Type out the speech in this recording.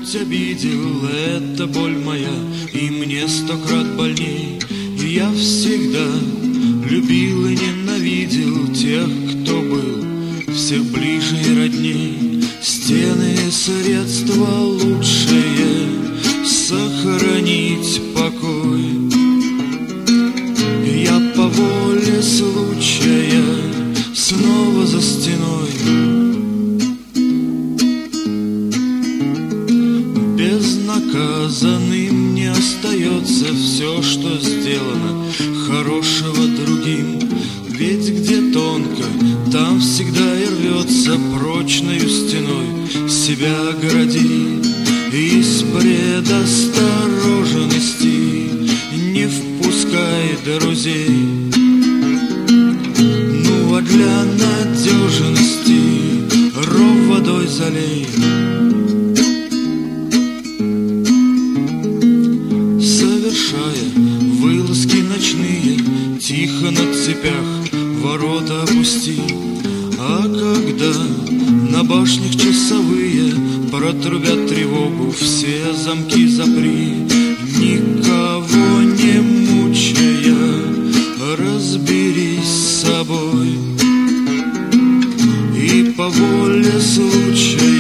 кто-нибудь обидел, это боль моя, и мне 100 крат больней. И я всегда любил и ненавидел тех, кто был всех ближе и родней. Стены — средства лучшее сохранить покой. Я по воле случая снова за стеной. Безнаказанным не остается все, что сделано хорошего другим. Ведь где тонко, там всегда и рвется прочною стеной. Себя огради из предосторожности, не впускай друзей. Ну а для надежности ров водой залей. Совершая вылазки ночные, тихо на цепях ворота опусти. А когда на башнях часовые протрубят тревогу, все замки запри. Никого не мучая, разберись с собой. И по воле случая